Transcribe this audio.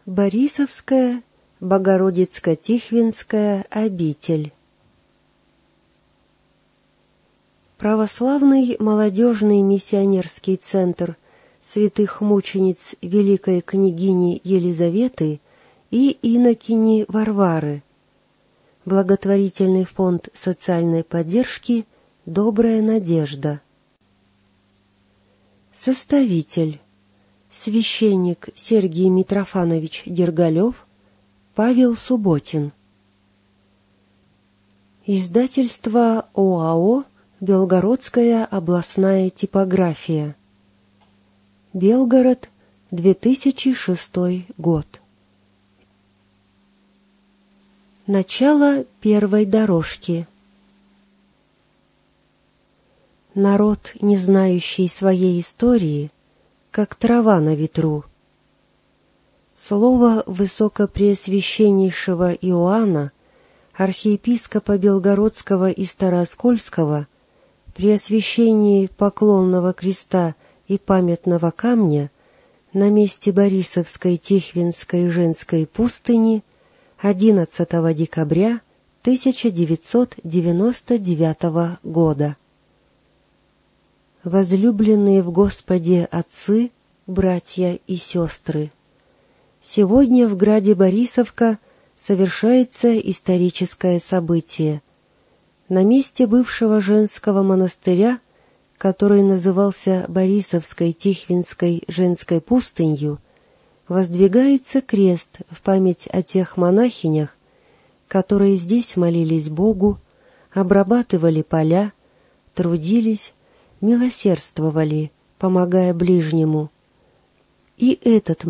Борисовская Богородицко-Тихвинская обитель. Православный молодежный миссионерский центр святых мучениц Великой княгини Елизаветы и инокини Варвары. Благотворительный фонд социальной поддержки «Добрая надежда». Составитель: священник Сергий Митрофанович Дергалев, Павел Субботин. Издательство ОАО «Белгородская областная типография». Белгород, 2006 год. Начало первой дорожки. Народ, не знающий своей истории, как трава на ветру. Слово высокопреосвященнейшего Иоанна, архиепископа Белгородского и Старооскольского, при освящении поклонного креста и памятного камня на месте Борисовской Тихвинской женской пустыни 11 декабря 1999 года. Возлюбленные в Господе отцы, братья и сестры, сегодня в граде Борисовка совершается историческое событие. На месте бывшего женского монастыря, который назывался Борисовской Тихвинской женской пустынью, воздвигается крест в память о тех монахинях, которые здесь молились Богу, обрабатывали поля, трудились, милосердствовали, помогая ближнему. И этот